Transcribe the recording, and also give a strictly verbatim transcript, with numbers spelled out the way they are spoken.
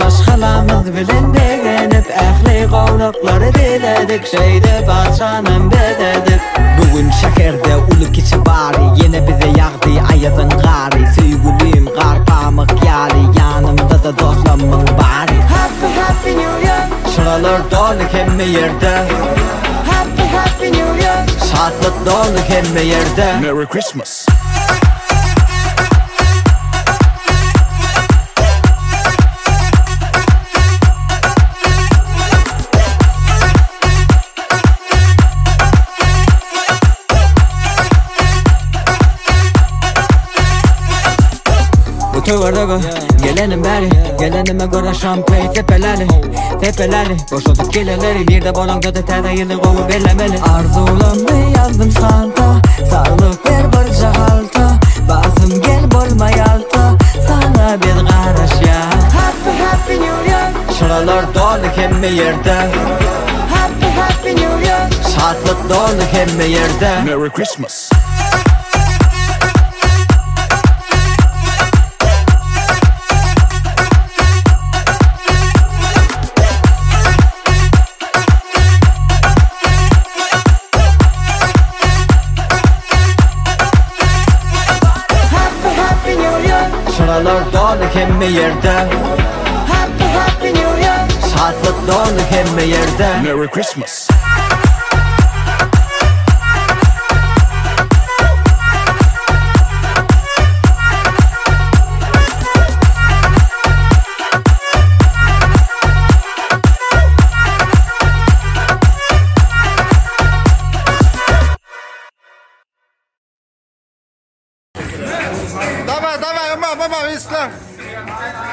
Yoldaş halamız bilen degenip ähli qowlukları diledik, şeyde parçanın bededik. Bugün şehirde ulu kiçi bari, yine bize yağdı ayazın gari. Söygülüyüm gar pamık yali, yanımda da dostlamın bari. Happy Happy New Year. Şuralar dolu hemme yerde. Happy Happy New Year. Şatlık dolu hemme yerde. Merry Christmas. Tövörde gelenim beri, gelenime göre şampey tepeleli, tepeleli. Boşaltıp geleleri bir de bolan göte tede yılı kovu bellemeli. Arzulamda yazdım santa, sağlık ver barca halta. Basım gel bolma yalta, sana bir qaraş ya. Happy Happy New Year. Şuralar dolu hemme yerde. Happy Happy New Year. Şatlık dolu hemme yerde. Merry Christmas. Şuralar dolu hemme yerde. Happy Happy New Year. Şatlık dolu hemme yerde. Merry Christmas. Давай, давай, мама, мама, Ислам.